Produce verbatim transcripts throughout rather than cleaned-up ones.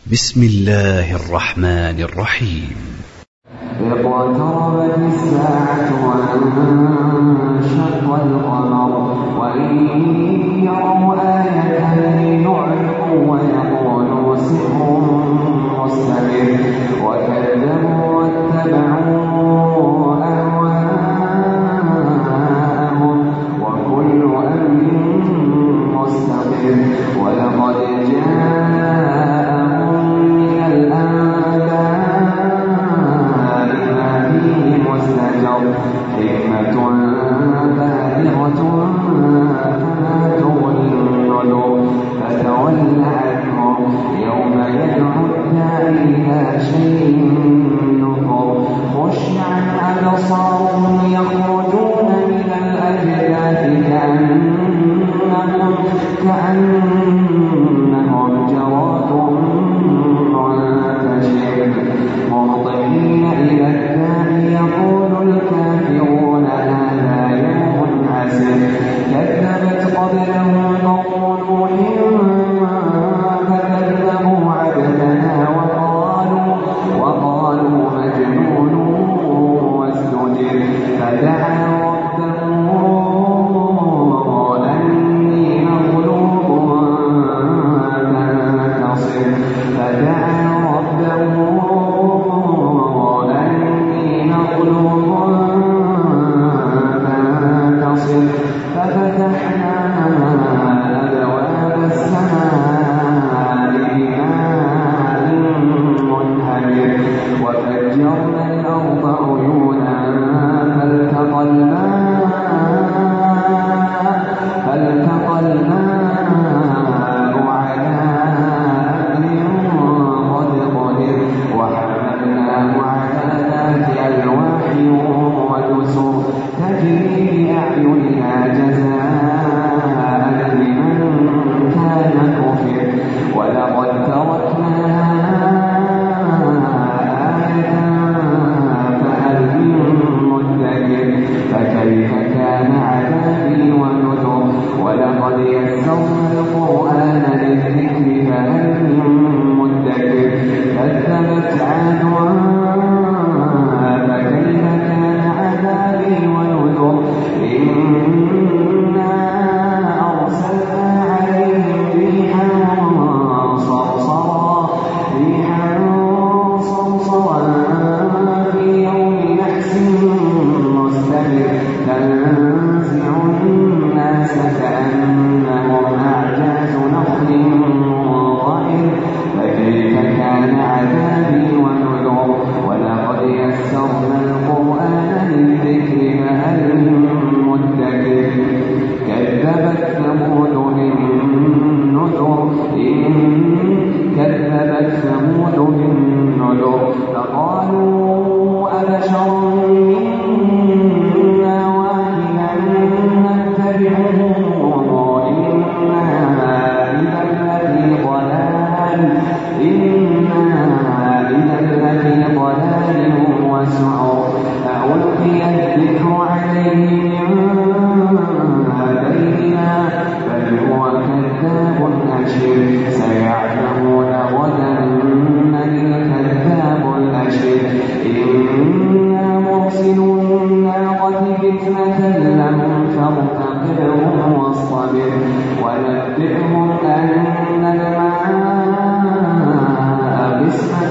بسم الله الرحمن الرحيم. اقتربت الساعة وانشق القمر وإن يروا آية يعرضوا ويقولوا سحر مستمر وكذبوا واتبعوا أهواءهم وكل أمر مستقر ولقد جاءهم من الأنباء ما فيه مزدجر حكمة بالغة فما تغني النذر فتول عنهم يوم يدعو الداعي إلى شيء نكر خشعا أبصارهم يخرجون من الأجداث كأنهم كأنهم جراد منتشر مهطعين إلى الداعي يقول الكافرون هذا يوم عسر كذبت قبلهم قوم نوح فكذبوا عبدنا وقالوا وقالوا مجنون وازدجر فدعا ربه أني مغلوب فانتصر فدعا ربه أني مغلوب فانتصر ففتحنا أبواب السماء بماء منهمر وفجرنا الأرض عيونا فالتقى الماء فالتقى الماء على أمر قد قدر وحملناه على ذات ألواح ودسر تجري بأعيننا جزاء لمن كان كفر ولقد تركناها آية فهل من مدكر فكيف كان عذابي ونذر ولقد يسرنا القرآن للذكر فهل من مدكر كذبت عاد فكيف كان عذابي ونذر إنا أرسلنا عليهم ريحا صرصرا ريحا صرصرا في يوم نحس مستمر تنزع الناس كأنهم أعجاز نخل منقعر فكيف كان عذابي ونذر ولقد يسرنا القرآن للذكر فهل من مدكر كذبت ثمود بالنذر إن كذبت ثمود بالنذر فقالوا أبشر منا واحدا نتبعه إنا إذا لفي ضلال إنا إذا لفي ضلال وسعر ألقي الذكر عليه من بيننا بل هو كذاب أشر سيعلمون غدا من الكذاب الأشر إنا مرسلو الناقة فتنة لهم فارتقبهم واصطبر ونبئهم أن الماء قسمة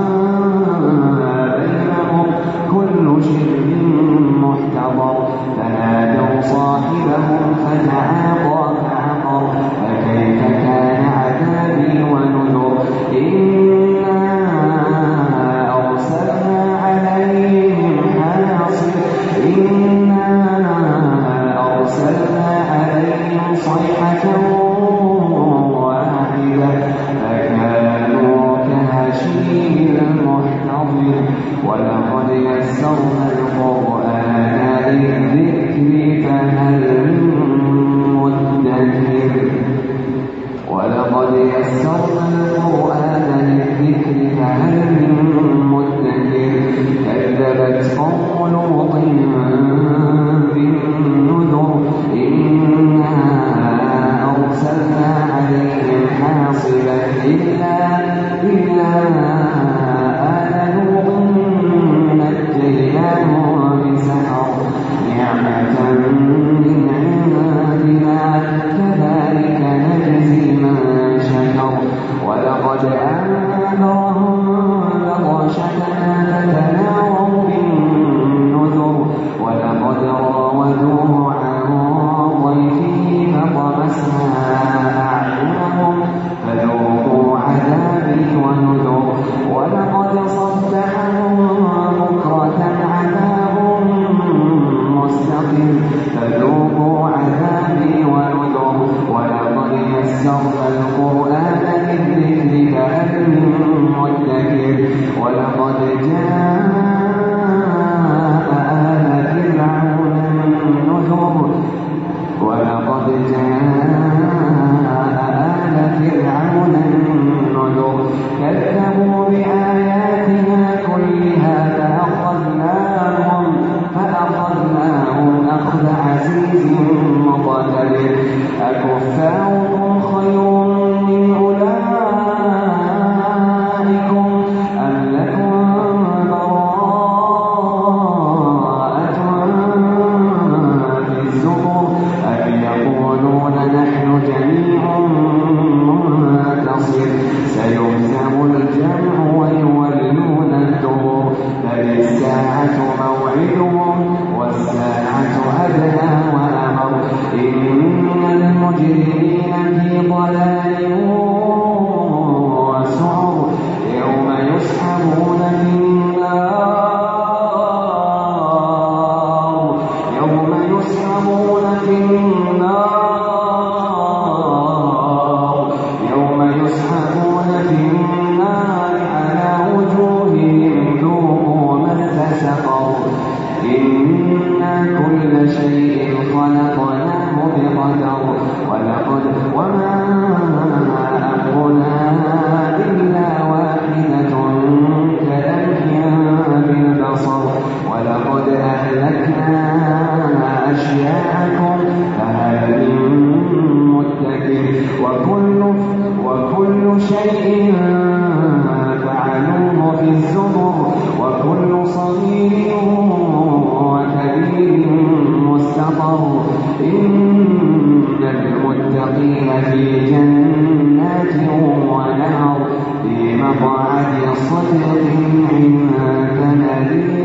بينهم كل شرب محتضر فنادوا صاحبهم فتعاطى فعقر فكيف كان عذابي ونذر إنا أرسلنا عليهم حاصب إنا أرسلنا عليهم صيحة واحدة فكانوا كهشيم المحتضر ولقد يسرنا القرآن للذكر فهل من مدكر ولقد يسرنا القرآن للذكر فهل من مدكر كذبت قوم لوط بالنذر إنا أرسلنا عليهم حاصبا إلا كذبوا بآياتنا كلها فأخذناهم فأخذناهم أخذ عزيز مقتدر أكفاركم خير من أولئكم أم لكم براءة في الزبر أم يقولون نحن جميع منتصر سيهزم الجمع ويولون الدبر بل الساعة موعدهم والساعة أدنى وأمر إن المجرمين في ضلال وسعر يوم يسحبون في النار يوم يسحبون في النار يوم يسحبون في النار على وجوههم ذوقوا مس سقر إنا كل شيء خلقناه بقدر ولقد وما أمرنا إلا واحدة كلمح بالبصر ولقد أهلكنا أشياعكم فهل من مدكر وكل, وكل شيء فعلوه في الزبر وكل صغير وكبير مستقر إن المتقين في جنات ونهر في مقعد صدق عند مليك